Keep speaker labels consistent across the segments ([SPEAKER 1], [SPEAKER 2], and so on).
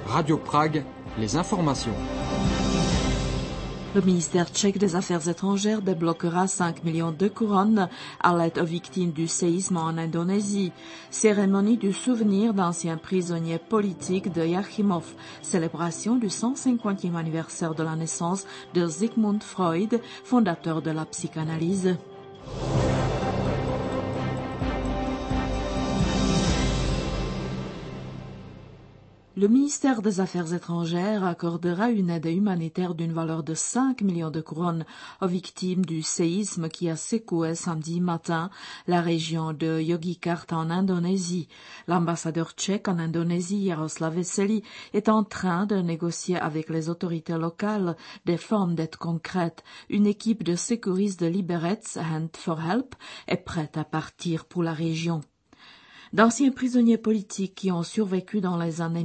[SPEAKER 1] Radio Prague, les informations.
[SPEAKER 2] Le ministère tchèque des Affaires étrangères débloquera 5 millions de couronnes à l'aide aux victimes du séisme en Indonésie. Cérémonie du souvenir d'anciens prisonniers politiques de Jáchymov. Célébration du 150e anniversaire de la naissance de Sigmund Freud, fondateur de la psychanalyse. Le ministère des Affaires étrangères accordera une aide humanitaire d'une valeur de 5 millions de couronnes aux victimes du séisme qui a secoué samedi matin la région de Yogyakarta en Indonésie. L'ambassadeur tchèque en Indonésie, Jaroslav Vesely, est en train de négocier avec les autorités locales des formes d'aide concrètes. Une équipe de secouristes de Liberec, Hand for Help, est prête à partir pour la région. D'anciens prisonniers politiques qui ont survécu dans les années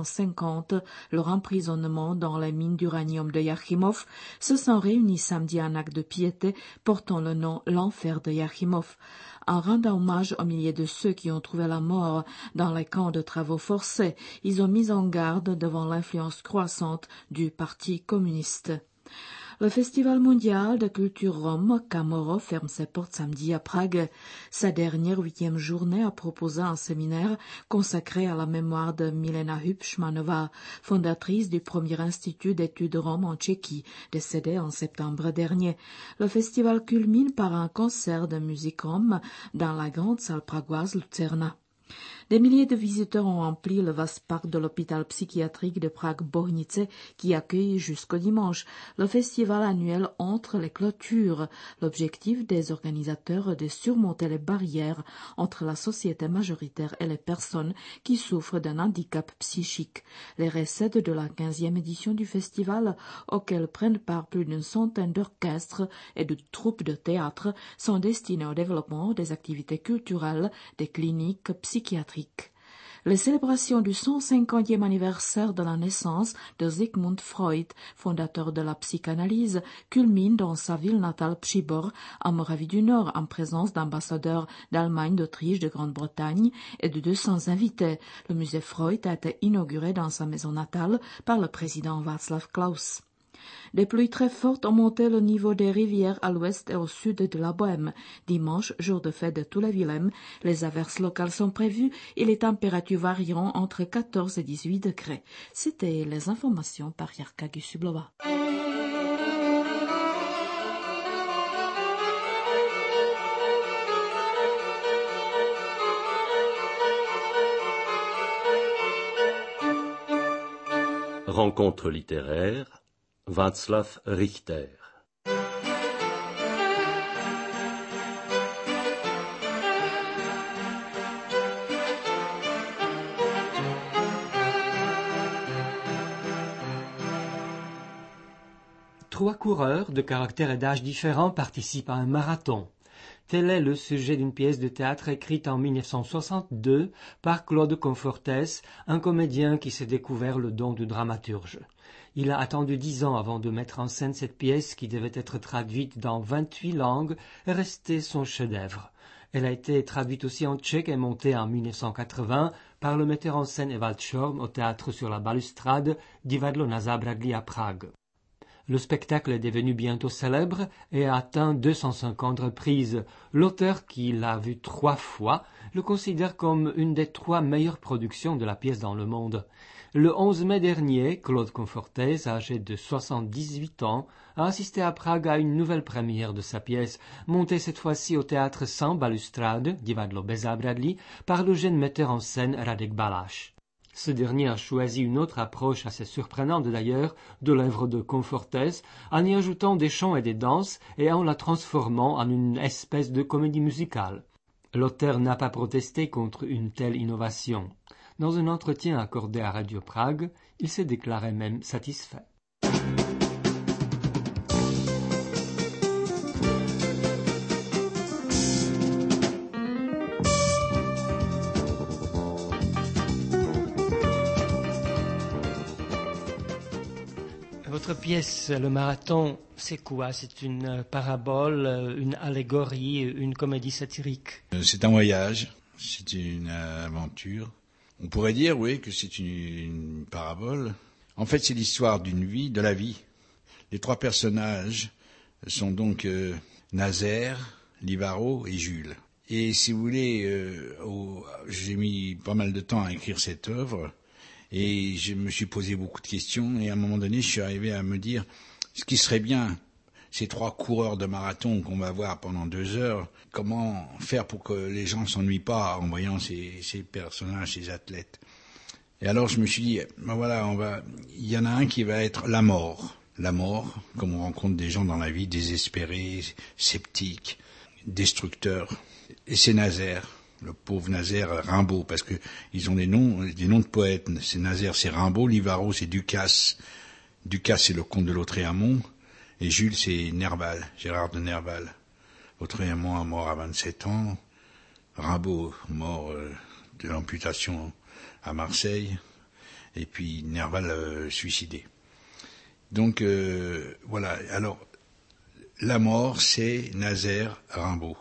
[SPEAKER 2] 1950 leur emprisonnement dans les mines d'uranium de Jáchymov se sont réunis samedi à un acte de piété portant le nom l'enfer de Jáchymov. En rendant hommage aux milliers de ceux qui ont trouvé la mort dans les camps de travaux forcés, ils ont mis en garde devant l'influence croissante du Parti communiste. Le Festival mondial de culture rome, Camoro, ferme ses portes samedi à Prague. Sa dernière 8e journée a proposé un séminaire consacré à la mémoire de Milena Hubschmannová, fondatrice du premier institut d'études roms en Tchéquie, décédée en septembre dernier. Le festival culmine par un concert de musique rome dans la grande salle pragoise Lucerna. Des milliers de visiteurs ont rempli le vaste parc de l'hôpital psychiatrique de Prague-Bohnice qui accueille jusqu'au dimanche le festival annuel entre les clôtures. L'objectif des organisateurs est de surmonter les barrières entre la société majoritaire et les personnes qui souffrent d'un handicap psychique. Les recettes de la 15e édition du festival, auxquelles prennent part plus d'une centaine d'orchestres et de troupes de théâtre, sont destinées au développement des activités culturelles, des cliniques psychiatriques. Les célébrations du 150e anniversaire de la naissance de Sigmund Freud, fondateur de la psychanalyse, culminent dans sa ville natale Přibor, en Moravie du Nord, en présence d'ambassadeurs d'Allemagne, d'Autriche, de Grande-Bretagne et de 200 invités. Le musée Freud a été inauguré dans sa maison natale par le président Václav Klaus. Des pluies très fortes ont monté le niveau des rivières à l'ouest et au sud de la Bohème. Dimanche, jour de fête de tous les Willem, les averses locales sont prévues et les températures varieront entre 14 et 18 degrés. C'était les informations par Jarka Gusublova.
[SPEAKER 3] Rencontre littéraire, Václav Richter.
[SPEAKER 4] Trois coureurs de caractères et d'âges différents participent à un marathon. Tel est le sujet d'une pièce de théâtre écrite en 1962 par Claude Confortès, un comédien qui s'est découvert le don du dramaturge. Il a attendu 10 ans avant de mettre en scène cette pièce qui devait être traduite dans 28 langues et rester son chef-d'œuvre. Elle a été traduite aussi en tchèque et montée en 1980 par le metteur en scène Ewald Schorm au théâtre sur la balustrade Divadlo na zábradlí à Prague. Le spectacle est devenu bientôt célèbre et a atteint 250 reprises. L'auteur, qui l'a vu 3 fois, le considère comme une des 3 meilleures productions de la pièce dans le monde. Le 11 mai dernier, Claude Confortès, âgé de 78 ans, a assisté à Prague à une nouvelle première de sa pièce, montée cette fois-ci au théâtre sans balustrade, Divadlo bez zábradlí, par le jeune metteur en scène Radek Balázs. Ce dernier a choisi une autre approche assez surprenante d'ailleurs de l'œuvre de Confortès, en y ajoutant des chants et des danses et en la transformant en une espèce de comédie musicale. L'auteur n'a pas protesté contre une telle innovation. Dans un entretien accordé à Radio Prague, il s'est déclaré même satisfait. Votre pièce, le marathon, c'est quoi? C'est une parabole, une allégorie, une comédie satirique?
[SPEAKER 5] C'est un voyage, c'est une aventure. On pourrait dire, oui, que c'est une parabole. En fait, c'est l'histoire d'une vie, de la vie. Les trois personnages sont donc Nazaire, Livaro et Jules. Et si vous voulez, j'ai mis pas mal de temps à écrire cette œuvre et je me suis posé beaucoup de questions et à un moment donné, je suis arrivé à me dire ce qui serait bien, ces trois coureurs de marathon qu'on va voir pendant 2 heures, comment faire pour que les gens ne s'ennuient pas en voyant ces personnages, ces athlètes. Et alors je me suis dit, ben voilà, il y en a un qui va être la mort. La mort, comme on rencontre des gens dans la vie désespérés, sceptiques, destructeurs. Et c'est Nazaire, le pauvre Nazaire Rimbaud, parce que ils ont des noms de poètes. C'est Nazaire, c'est Rimbaud, Livaro, c'est Ducasse. Ducasse, c'est le comte de Lautréamont. Et Jules, c'est Nerval, Gérard de Nerval. Lautréamont mort à 27 ans. Rimbaud, mort de l'amputation à Marseille. Et puis Nerval, suicidé. Donc, voilà. Alors, la mort, c'est Nazaire Rimbaud.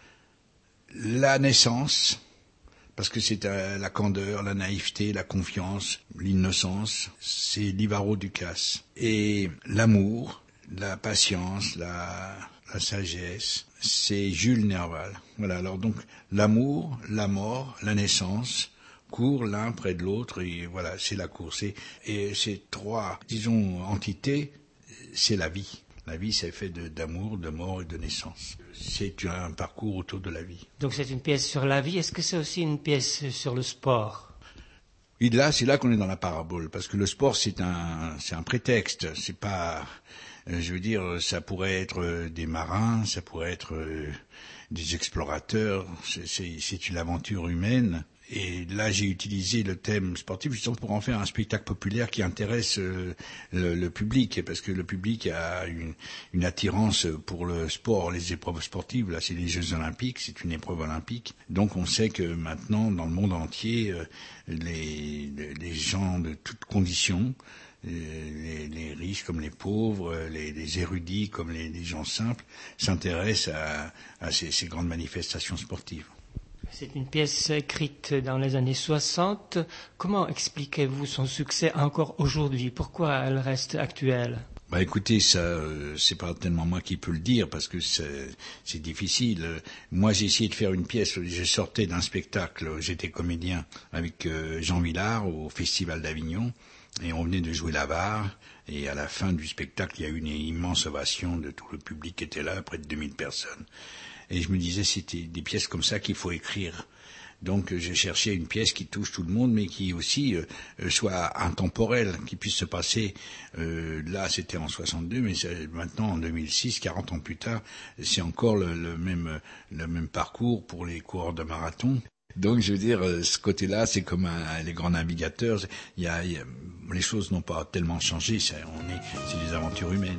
[SPEAKER 5] La naissance, parce que c'est la candeur, la naïveté, la confiance, l'innocence, c'est Livaro Ducasse. Et l'amour, la patience, la sagesse, c'est Jules Nerval. Voilà, alors donc l'amour, la mort, la naissance courent l'un près de l'autre et voilà, c'est la course. Et ces trois, disons, entités, c'est la vie. La vie, c'est fait d'amour, de mort et de naissance. C'est un parcours autour de la vie.
[SPEAKER 4] Donc c'est une pièce sur la vie. Est-ce que c'est aussi une pièce sur le sport?
[SPEAKER 5] Et là, c'est là qu'on est dans la parabole, parce que le sport, c'est un prétexte. C'est pas, je veux dire, ça pourrait être des marins, ça pourrait être des explorateurs. C'est une aventure humaine. Et là, j'ai utilisé le thème sportif justement pour en faire un spectacle populaire qui intéresse le public, parce que le public a une attirance pour le sport, les épreuves sportives. Là, c'est les Jeux Olympiques, c'est une épreuve olympique. Donc, on sait que maintenant, dans le monde entier, les gens de toutes conditions, les riches comme les pauvres, les érudits comme les gens simples, s'intéressent à ces grandes manifestations sportives.
[SPEAKER 4] C'est une pièce écrite dans les années 60. Comment expliquez-vous son succès encore aujourd'hui? Pourquoi elle reste actuelle?
[SPEAKER 5] Bah écoutez, ça, c'est pas tellement moi qui peux le dire parce que c'est difficile. Moi, j'ai essayé de faire une pièce. Je sortais d'un spectacle. J'étais comédien avec Jean Villard au Festival d'Avignon et on venait de jouer l'Avare. Et à la fin du spectacle, il y a eu une immense ovation de tout le public qui était là, près de 2000 personnes. Et je me disais, c'était des pièces comme ça qu'il faut écrire. Donc, j'ai cherché une pièce qui touche tout le monde, mais qui aussi soit intemporelle, qui puisse se passer. Là, c'était en 62, mais maintenant, en 2006, 40 ans plus tard, c'est encore le même parcours pour les coureurs de marathon. Donc, je veux dire, ce côté-là, c'est comme les grands navigateurs. Les choses n'ont pas tellement changé. C'est des aventures humaines.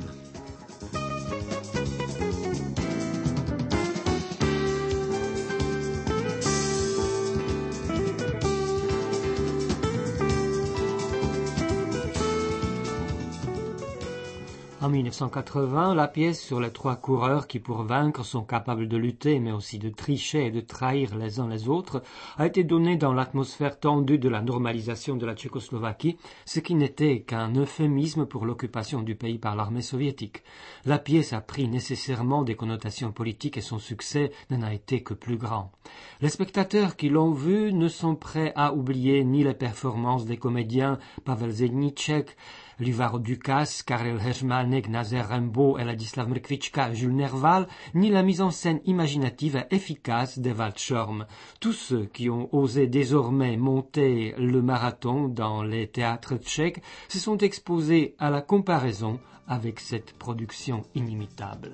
[SPEAKER 4] En 1980, la pièce sur les trois coureurs qui, pour vaincre, sont capables de lutter, mais aussi de tricher et de trahir les uns les autres, a été donnée dans l'atmosphère tendue de la normalisation de la Tchécoslovaquie, ce qui n'était qu'un euphémisme pour l'occupation du pays par l'armée soviétique. La pièce a pris nécessairement des connotations politiques et son succès n'en a été que plus grand. Les spectateurs qui l'ont vu ne sont prêts à oublier ni les performances des comédiens Pavel Zedníček, Livaro Ducasse, Karel Herjmánek, Nazaire Rimbaud et Ladislav Mrkvička, Jules Nerval, ni la mise en scène imaginative et efficace d'Evald Schorm. Tous ceux qui ont osé désormais monter le marathon dans les théâtres tchèques se sont exposés à la comparaison avec cette production inimitable.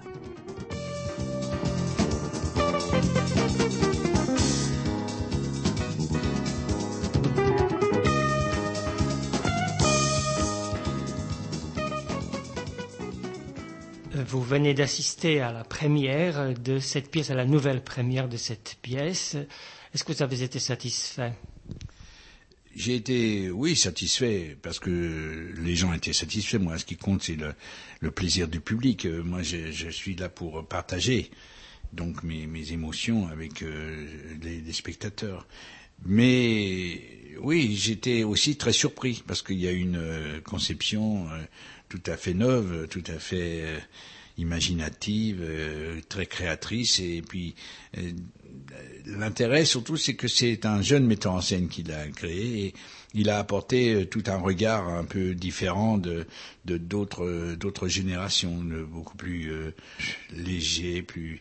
[SPEAKER 4] Vous venez d'assister à la première de cette pièce, à la nouvelle première de cette pièce. Est-ce que vous avez été satisfait?
[SPEAKER 5] J'ai été, oui, satisfait, parce que les gens étaient satisfaits. Moi, ce qui compte, c'est le plaisir du public. Moi, je suis là pour partager donc mes émotions avec les spectateurs. Mais Oui, j'étais aussi très surpris parce qu'il y a une conception tout à fait neuve, tout à fait imaginative, très créatrice. Et puis l'intérêt surtout, c'est que c'est un jeune metteur en scène qui l'a créé et il a apporté tout un regard un peu différent de d'autres générations, beaucoup plus léger, plus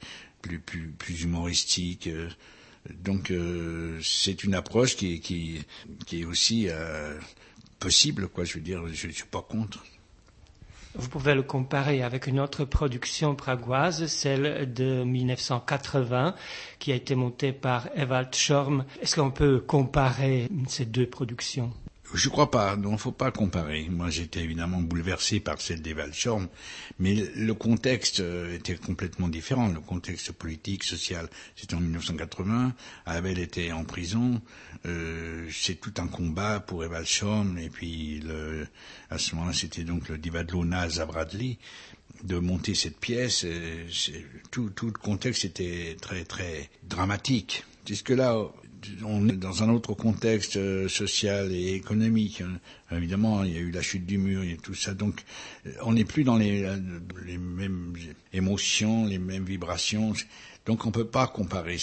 [SPEAKER 5] humoristique. Donc c'est une approche qui est aussi possible, quoi. Je veux dire, je ne suis pas contre.
[SPEAKER 4] Vous pouvez le comparer avec une autre production pragoise, celle de 1980, qui a été montée par Ewald Schorm. Est-ce qu'on peut comparer ces deux productions?
[SPEAKER 5] Je crois pas, donc faut pas comparer. Moi, j'étais évidemment bouleversé par celle d'Ewald Schorm, mais le contexte était complètement différent. Le contexte politique, social, c'était en 1980. Abel était en prison. C'est tout un combat pour Ewald Schorm, et puis à ce moment-là, c'était donc le Divadlo Naz Bradley de monter cette pièce. Tout le contexte était très très dramatique. Jusque là, on est dans un autre contexte social et économique. Évidemment, il y a eu la chute du mur, il y a tout ça. Donc, on n'est plus dans les mêmes émotions, les mêmes vibrations. Donc, on peut pas comparer.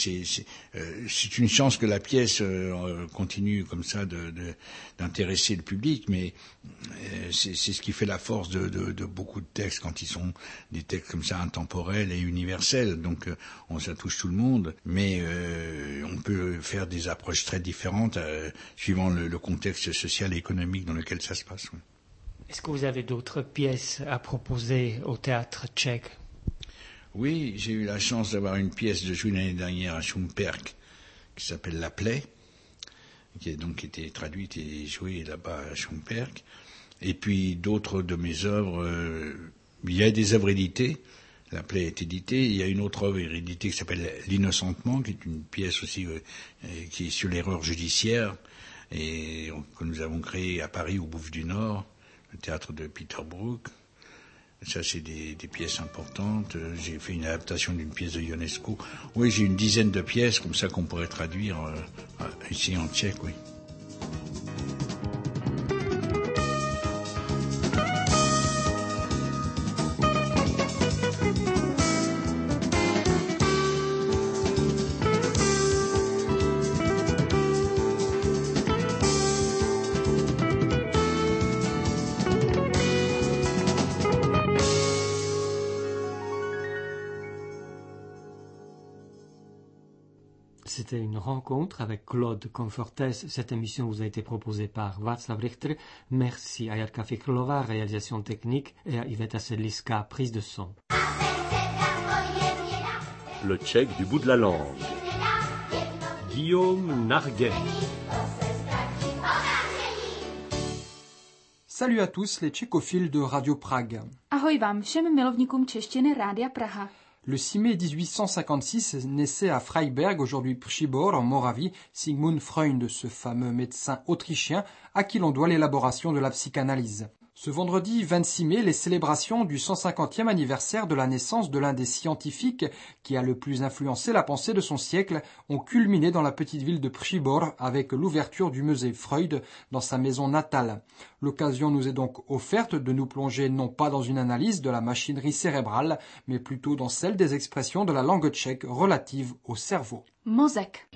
[SPEAKER 5] C'est une chance que la pièce continue comme ça d'intéresser le public, mais c'est ce qui fait la force de beaucoup de textes quand ils sont des textes comme ça intemporels et universels. Donc, ça touche tout le monde, mais on peut faire des approches très différentes suivant le contexte social et économique dans lequel ça se passe. Oui.
[SPEAKER 4] Est-ce que vous avez d'autres pièces à proposer au théâtre tchèque?
[SPEAKER 5] Oui, j'ai eu la chance d'avoir une pièce de jouer l'année dernière à Šumperk qui s'appelle La Plaie, qui a donc été traduite et jouée là-bas à Šumperk. Et puis d'autres de mes œuvres, il y a des œuvres éditées. La Plaie est éditée. Il y a une autre œuvre éditée qui s'appelle L'innocentement, qui est une pièce aussi qui est sur l'erreur judiciaire et que nous avons créée à Paris au Bouffe du Nord, le théâtre de Peter Brook. Ça, c'est des pièces importantes. J'ai fait une adaptation d'une pièce de Ionesco. Oui, j'ai une dizaine de pièces comme ça qu'on pourrait traduire ici en tchèque, oui.
[SPEAKER 4] C'était une rencontre avec Claude Confortès. Cette émission vous a été proposée par Václav Richter. Merci à Jarka Fikrlova, réalisation technique, et à Iveta Sedliska, prise de son.
[SPEAKER 3] Le tchèque du bout de la langue. Guillaume Narguet.
[SPEAKER 1] Salut à tous les tchécophiles de Radio Prague.
[SPEAKER 6] Ahoj vám všem milovníkům češtiny Rádia Praha.
[SPEAKER 1] Le 6 mai 1856 naissait à Freiberg, aujourd'hui Przybor, en Moravie, Sigmund Freud, ce fameux médecin autrichien à qui l'on doit l'élaboration de la psychanalyse. Ce vendredi 26 mai, les célébrations du 150e anniversaire de la naissance de l'un des scientifiques qui a le plus influencé la pensée de son siècle ont culminé dans la petite ville de Przybor avec l'ouverture du musée Freud dans sa maison natale. L'occasion nous est donc offerte de nous plonger non pas dans une analyse de la machinerie cérébrale, mais plutôt dans celle des expressions de la langue tchèque relatives au cerveau.
[SPEAKER 6] Mozek.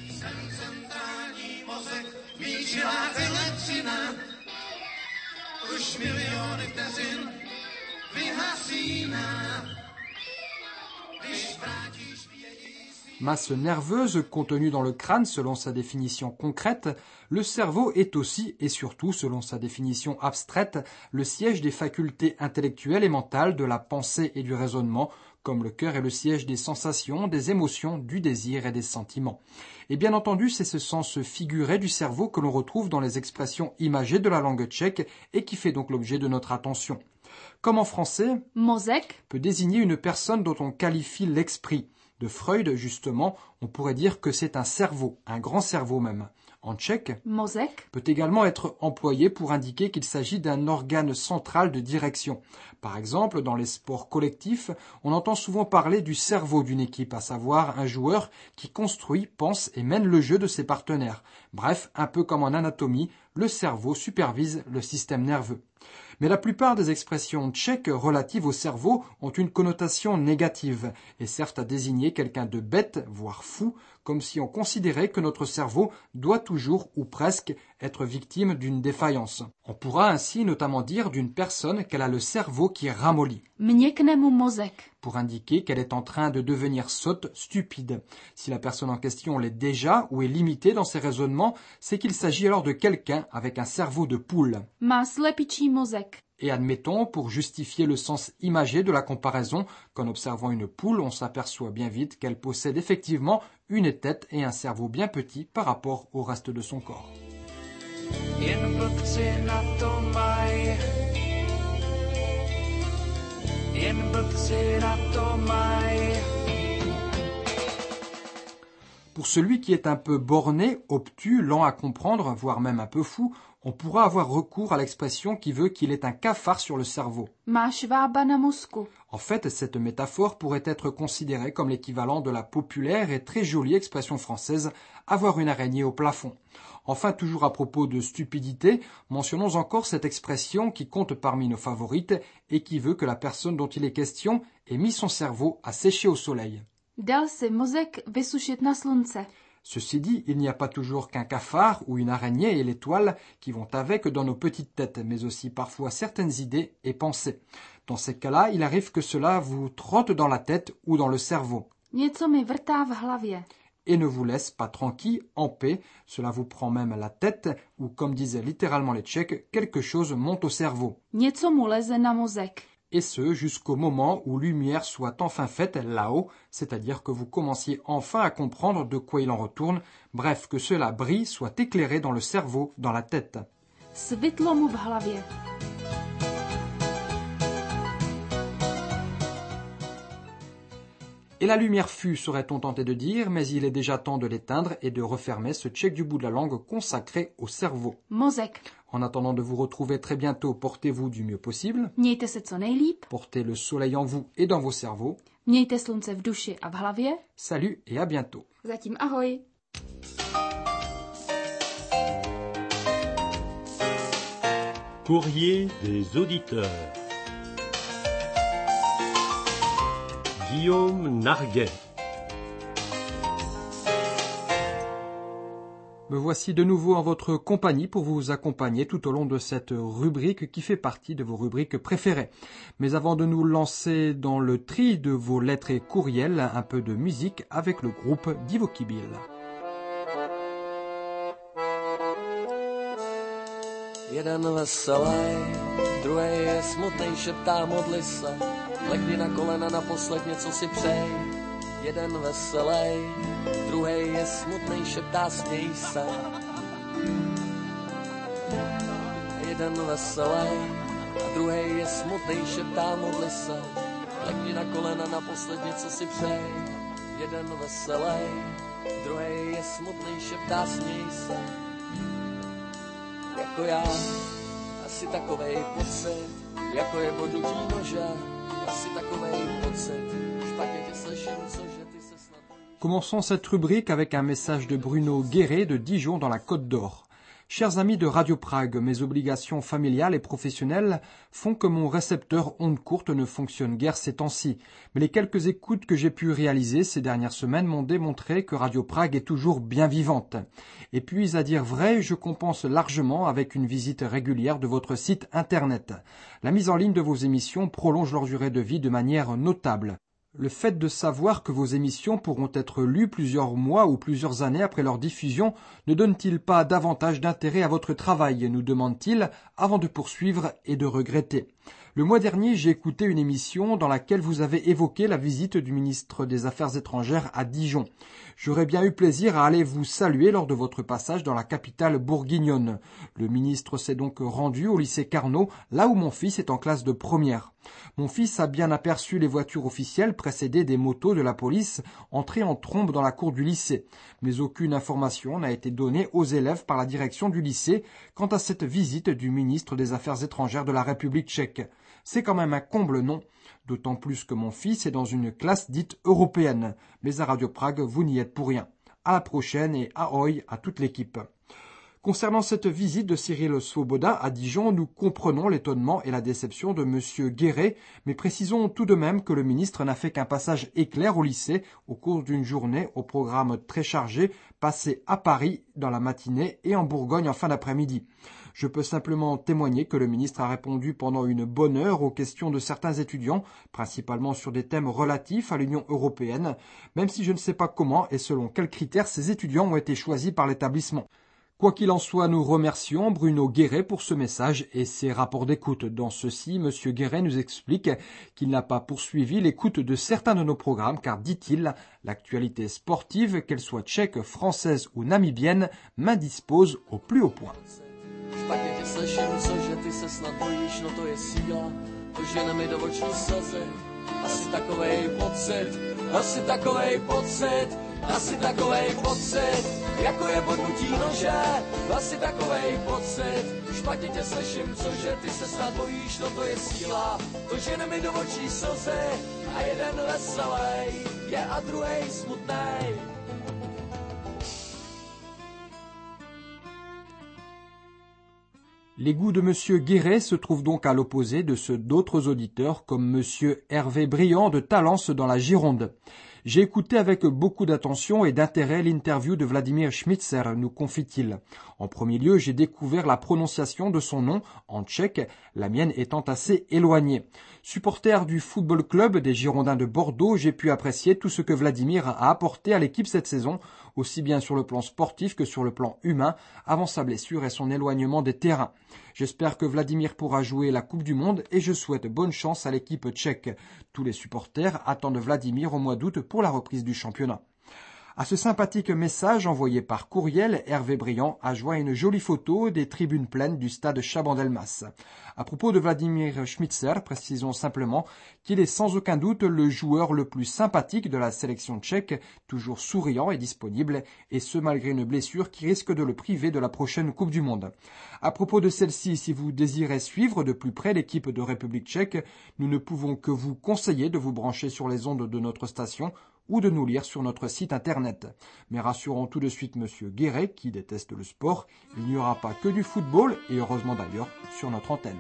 [SPEAKER 1] Masse nerveuse contenue dans le crâne selon sa définition concrète, le cerveau est aussi et surtout selon sa définition abstraite le siège des facultés intellectuelles et mentales de la pensée et du raisonnement, comme le cœur est le siège des sensations, des émotions, du désir et des sentiments. Et bien entendu, c'est ce sens figuré du cerveau que l'on retrouve dans les expressions imagées de la langue tchèque et qui fait donc l'objet de notre attention. Comme en français,
[SPEAKER 6] Mozek
[SPEAKER 1] peut désigner une personne dont on qualifie l'esprit. De Freud, justement, on pourrait dire que c'est un cerveau, un grand cerveau même. En tchèque,
[SPEAKER 6] Mozek.
[SPEAKER 1] peut également être employé pour indiquer qu'il s'agit d'un organe central de direction. Par exemple, dans les sports collectifs, on entend souvent parler du cerveau d'une équipe, à savoir un joueur qui construit, pense et mène le jeu de ses partenaires. Bref, un peu comme en anatomie, le cerveau supervise le système nerveux. Mais la plupart des expressions tchèques relatives au cerveau ont une connotation négative et servent à désigner quelqu'un de bête, voire fou, comme si on considérait que notre cerveau doit toujours ou presque être victime d'une défaillance. On pourra ainsi notamment dire d'une personne qu'elle a le cerveau qui ramollit,
[SPEAKER 6] Měkne mu mozek.
[SPEAKER 1] pour indiquer qu'elle est en train de devenir sotte, stupide. Si la personne en question l'est déjà ou est limitée dans ses raisonnements, c'est qu'il s'agit alors de quelqu'un avec un cerveau de poule.
[SPEAKER 6] Má slepičí mozek.
[SPEAKER 1] Et admettons, pour justifier le sens imagé de la comparaison, qu'en observant une poule, on s'aperçoit bien vite qu'elle possède effectivement une tête et un cerveau bien petits par rapport au reste de son corps.
[SPEAKER 7] Jen blbci na to maj. Jen blbci na to maj.
[SPEAKER 1] Pour celui qui est un peu borné, obtus, lent à comprendre, voire même un peu fou, on pourra avoir recours à l'expression qui veut qu'il ait un cafard sur le cerveau.
[SPEAKER 6] Má švába na mozku.
[SPEAKER 1] En fait, cette métaphore pourrait être considérée comme l'équivalent de la populaire et très jolie expression française « avoir une araignée au plafond ». Enfin, toujours à propos de stupidité, mentionnons encore cette expression qui compte parmi nos favorites et qui veut que la personne dont il est question ait mis son cerveau à sécher au soleil.
[SPEAKER 6] Dal si mozek vysušit na slunce.
[SPEAKER 1] Ceci dit, il n'y a pas toujours qu'un cafard ou une araignée et l'étoile qui vont avec dans nos petites têtes, mais aussi parfois certaines idées et pensées. Dans ces cas-là, il arrive que cela vous trotte dans la tête ou dans le cerveau
[SPEAKER 6] Něco mi vrtá v hlavě.
[SPEAKER 1] et ne vous laisse pas tranquille, en paix. Cela vous prend même la tête ou, comme disaient littéralement les Tchèques, quelque chose monte au cerveau.
[SPEAKER 6] Něco mu leze na mozek.
[SPEAKER 1] Et ce, jusqu'au moment où lumière soit enfin faite là-haut, c'est-à-dire que vous commenciez enfin à comprendre de quoi il en retourne, bref, que cela brille, soit éclairé dans le cerveau, dans la tête.
[SPEAKER 6] Svitlo mu v hlavě.
[SPEAKER 1] Et la lumière fut, serait-on tenté de dire, mais il est déjà temps de l'éteindre et de refermer ce tchèque du bout de la langue consacré au cerveau.
[SPEAKER 6] Mozek.
[SPEAKER 1] En attendant de vous retrouver très bientôt, portez-vous du mieux possible,
[SPEAKER 6] Mějte se co nejlíp.
[SPEAKER 1] portez le soleil en vous et dans vos cerveaux.
[SPEAKER 6] Mějte slunce v duši a v hlavě.
[SPEAKER 1] Salut et à bientôt.
[SPEAKER 6] Zatím ahoj.
[SPEAKER 3] Courrier des auditeurs. Guillaume Narguet.
[SPEAKER 1] Me voici de nouveau en votre compagnie pour vous accompagner tout au long de cette rubrique qui fait partie de vos rubriques préférées. Mais avant de nous lancer dans le tri de vos lettres et courriels, un peu de musique avec le groupe Divocký Byl.
[SPEAKER 7] Jeden veselý, druhý je smutnej, šeptá modli se. Lekni na kolena naposled, něco si přej. Jeden veselý, druhý je smutnej, šeptá směj se. Jeden veselý, a druhý je smutnej, šeptá modli se. Lekni na kolena naposled, něco si přej. Jeden veselý, druhý je smutnej, šeptá směj se. Jako já, asi takovej pocit, jako je bodutí nože, asi takovej pocit, špatně tě slyším, cože ty se snad...
[SPEAKER 1] Commençons cette rubrique avec un message de Bruno Guéret de Dijon dans la Côte d'Or. Chers amis de Radio Prague, mes obligations familiales et professionnelles font que mon récepteur onde courte ne fonctionne guère ces temps-ci. Mais les quelques écoutes que j'ai pu réaliser ces dernières semaines m'ont démontré que Radio Prague est toujours bien vivante. Et puis, à dire vrai, je compense largement avec une visite régulière de votre site internet. La mise en ligne de vos émissions prolonge leur durée de vie de manière notable. Le fait de savoir que vos émissions pourront être lues plusieurs mois ou plusieurs années après leur diffusion ne donne-t-il pas davantage d'intérêt à votre travail, nous demande-t-il, avant de poursuivre et de regretter. Le mois dernier, j'ai écouté une émission dans laquelle vous avez évoqué la visite du ministre des Affaires étrangères à Dijon. J'aurais bien eu plaisir à aller vous saluer lors de votre passage dans la capitale bourguignonne. Le ministre s'est donc rendu au lycée Carnot, là où mon fils est en classe de première. Mon fils a bien aperçu les voitures officielles précédées des motos de la police entrées en trombe dans la cour du lycée. Mais aucune information n'a été donnée aux élèves par la direction du lycée quant à cette visite du ministre des Affaires étrangères de la République tchèque. C'est quand même un comble, non? D'autant plus que mon fils est dans une classe dite européenne. Mais à Radio Prague, vous n'y êtes pour rien. À la prochaine et ahoy à toute l'équipe. Concernant cette visite de Cyril Svoboda à Dijon, nous comprenons l'étonnement et la déception de M. Guéret, mais précisons tout de même que le ministre n'a fait qu'un passage éclair au lycée au cours d'une journée au programme très chargé, passé à Paris dans la matinée et en Bourgogne en fin d'après-midi. Je peux simplement témoigner que le ministre a répondu pendant une bonne heure aux questions de certains étudiants, principalement sur des thèmes relatifs à l'Union européenne, même si je ne sais pas comment et selon quels critères ces étudiants ont été choisis par l'établissement. Quoi qu'il en soit, nous remercions Bruno Guéret pour ce message et ses rapports d'écoute. Dans ceci, M. Guéret nous explique qu'il n'a pas poursuivi l'écoute de certains de nos programmes car, dit-il, l'actualité sportive, qu'elle soit tchèque, française ou namibienne, m'indispose au plus haut point.
[SPEAKER 7] Špatně tě slyším, cože ty se snad bojíš, no to je síla, to žene mi do očí slzy. Asi takovej pocit, jako je bodnutí nože, asi takovej pocit. Špatně tě slyším, cože ty se snad bojíš, no to je síla, to žene mi do očí slzy. A jeden veselej je a druhej smutnej.
[SPEAKER 1] Les goûts de M. Guéret se trouvent donc à l'opposé de ceux d'autres auditeurs comme M. Hervé Briand de Talence dans la Gironde. J'ai écouté avec beaucoup d'attention et d'intérêt l'interview de Vladimir Schmitzer, nous confie-t-il. En premier lieu, j'ai découvert la prononciation de son nom en tchèque, la mienne étant assez éloignée. Supporter du football club des Girondins de Bordeaux, j'ai pu apprécier tout ce que Vladimir a apporté à l'équipe cette saison, aussi bien sur le plan sportif que sur le plan humain, avant sa blessure et son éloignement des terrains. J'espère que Vladimir pourra jouer la Coupe du Monde et je souhaite bonne chance à l'équipe tchèque. Tous les supporters attendent Vladimir au mois d'août pour la reprise du championnat. À ce sympathique message envoyé par courriel, Hervé Briand a joint une jolie photo des tribunes pleines du stade Chabandelmas. À propos de Vladimir Schmitzer, précisons simplement qu'il est sans aucun doute le joueur le plus sympathique de la sélection tchèque, toujours souriant et disponible, et ce malgré une blessure qui risque de le priver de la prochaine Coupe du Monde. À propos de celle-ci, si vous désirez suivre de plus près l'équipe de République tchèque, nous ne pouvons que vous conseiller de vous brancher sur les ondes de notre station ou de nous lire sur notre site internet. Mais rassurons tout de suite M. Guéret, qui déteste le sport, il n'y aura pas que du football, et heureusement d'ailleurs, sur notre antenne.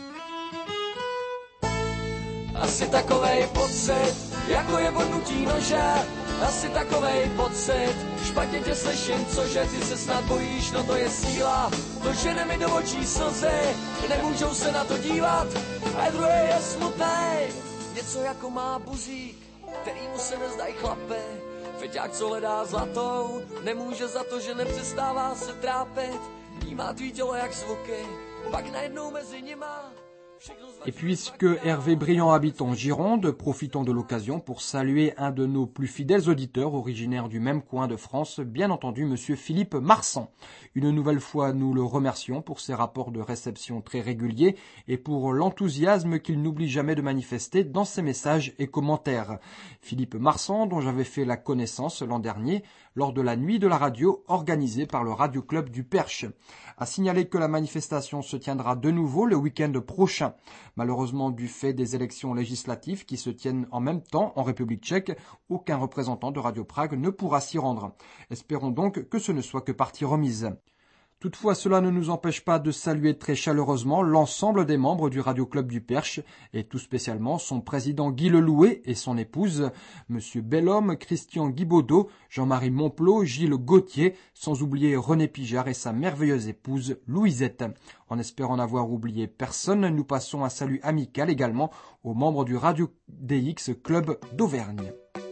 [SPEAKER 7] Asi takovej pocit, jako je bodnutí nože, asi takovej pocit, špatně tě slyším, cože ty se snad bojíš, no to je síla, to žene mi do očí slzy, nemůžou se na to dívat, a druhý je smutnej, něco jako má buzík, kterýmu se nezdají chlapy, feťák, co hledá zlatou, nemůže za to, že nepřestává se trápit, vnímá tvý tělo jak zvuky, pak najednou mezi nima.
[SPEAKER 1] Et puisque Hervé Briand habite en Gironde, profitons de l'occasion pour saluer un de nos plus fidèles auditeurs, originaire du même coin de France, bien entendu Monsieur Philippe Marsan. Une nouvelle fois, nous le remercions pour ses rapports de réception très réguliers et pour l'enthousiasme qu'il n'oublie jamais de manifester dans ses messages et commentaires. Philippe Marsan, dont j'avais fait la connaissance l'an dernier lors de la nuit de la radio organisée par le Radio Club du Perche. À signaler que la manifestation se tiendra de nouveau le week-end prochain. Malheureusement, du fait des élections législatives qui se tiennent en même temps en République tchèque, aucun représentant de Radio Prague ne pourra s'y rendre. Espérons donc que ce ne soit que partie remise. Toutefois, cela ne nous empêche pas de saluer très chaleureusement l'ensemble des membres du Radio Club du Perche, et tout spécialement son président Guy Lelouet et son épouse, Monsieur Bellhomme, Christian Guibaudot, Jean-Marie Monplot, Gilles Gauthier, sans oublier René Pijard et sa merveilleuse épouse Louisette. En espérant n'avoir oublié personne, nous passons un salut amical également aux membres du Radio DX Club d'Auvergne.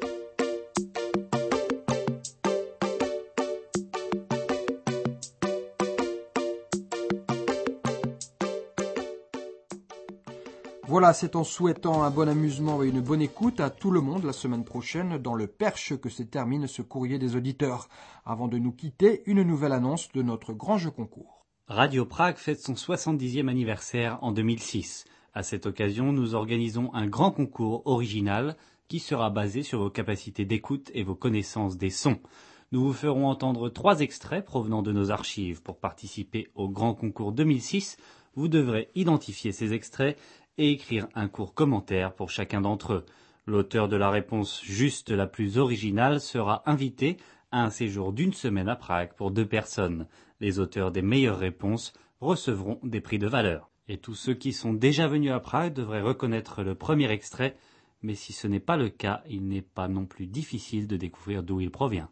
[SPEAKER 1] Voilà, c'est en souhaitant un bon amusement et une bonne écoute à tout le monde la semaine prochaine dans le Perche que se termine ce courrier des auditeurs. Avant de nous quitter, une nouvelle annonce de notre grand jeu concours.
[SPEAKER 8] Radio Prague fête son 70e anniversaire en 2006. À cette occasion, nous organisons un grand concours original qui sera basé sur vos capacités d'écoute et vos connaissances des sons. Nous vous ferons entendre 3 extraits provenant de nos archives. Pour participer au grand concours 2006, vous devrez identifier ces extraits et écrire un court commentaire pour chacun d'entre eux. L'auteur de la réponse juste la plus originale sera invité à un séjour d'1 semaine à Prague pour 2 personnes. Les auteurs des meilleures réponses recevront des prix de valeur. Et tous ceux qui sont déjà venus à Prague devraient reconnaître le premier extrait, mais si ce n'est pas le cas, il n'est pas non plus difficile de découvrir d'où il provient.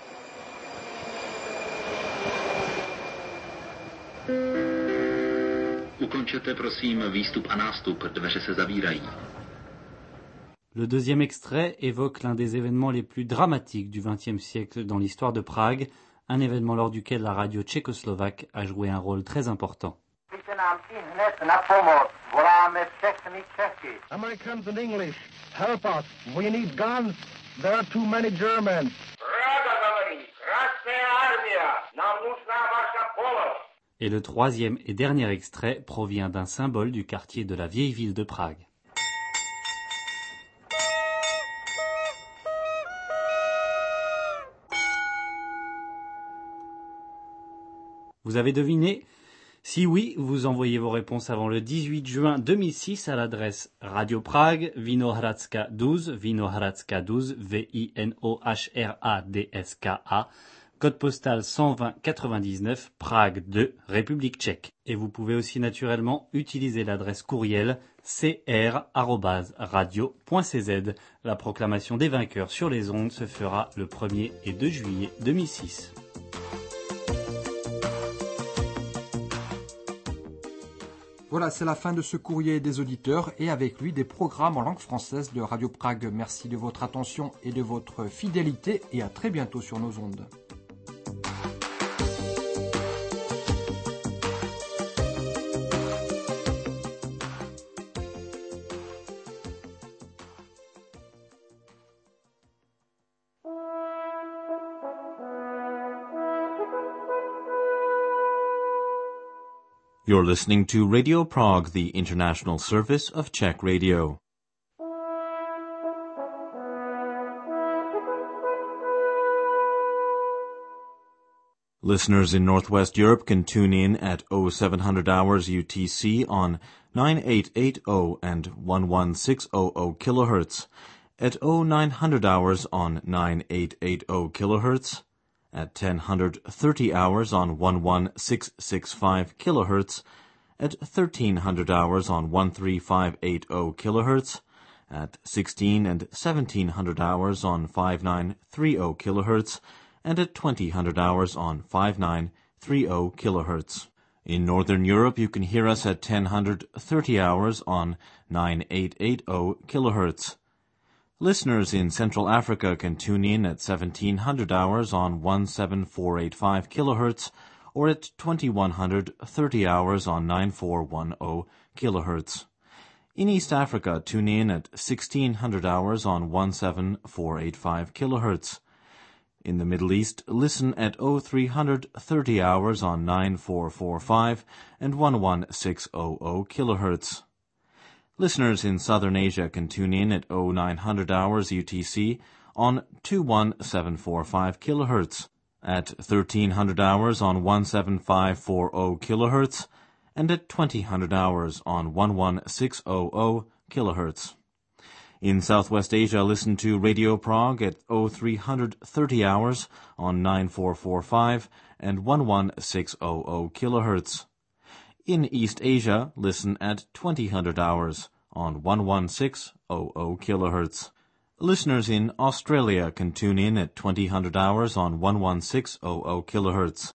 [SPEAKER 9] Ukončete prosím výstup a nástup, dveře se zavírají.
[SPEAKER 8] Le deuxième extrait évoque l'un des événements les plus dramatiques du XXe siècle dans l'histoire de Prague, un événement lors duquel la radio tchécoslovaque a joué un rôle très important.
[SPEAKER 10] Americans and English, help us. We need guns. There are too many Germans.
[SPEAKER 8] Et le troisième et dernier extrait provient d'un symbole du quartier de la vieille ville de Prague. Vous avez deviné? Si oui, vous envoyez vos réponses avant le 18 juin 2006 à l'adresse Radio Prague, Vinohradska 12, Vinohradska 12, Vinohradska, code postal 120 99, Prague 2, République tchèque. Et vous pouvez aussi naturellement utiliser l'adresse courriel cr@radio.cz. La proclamation des vainqueurs sur les ondes se fera le 1er et 2 juillet 2006.
[SPEAKER 1] Voilà, c'est la fin de ce courrier des auditeurs et avec lui des programmes en langue française de Radio Prague. Merci de votre attention et de votre fidélité et à très bientôt sur nos ondes.
[SPEAKER 11] You're listening to Radio Prague, the international service of Czech Radio. Listeners in Northwest Europe can tune in at 0700 hours UTC on 9880 and 11600 kilohertz, at 0900 hours on 9880 kilohertz, at 1030 hours on 11665 kilohertz, at 1300 hours on 13580 kilohertz, at 16 and 1700 hours on 5930 kilohertz, and at 2000 hours on 5930 kilohertz. In Northern Europe, you can hear us at 1030 hours on 9880 kilohertz. Listeners in Central Africa can tune in at 1700 hours on 17485 kilohertz or at 2130 hours on 9410 kilohertz. In East Africa, tune in at 1600 hours on 17485 kilohertz. In the Middle East, listen at 0330 hours on 9445 and 11600 kilohertz. Listeners in Southern Asia can tune in at 0900 hours UTC on 21745 kilohertz, at 1300 hours on 17540 kilohertz, and at 2000 hours on 11600 kilohertz. In Southwest Asia, listen to Radio Prague at 0330 hours on 9445 and 11600 kilohertz. In East Asia, listen at 2000 hours on 11600 kilohertz. Listeners in Australia can tune in at 2000 hours on 11600 kilohertz.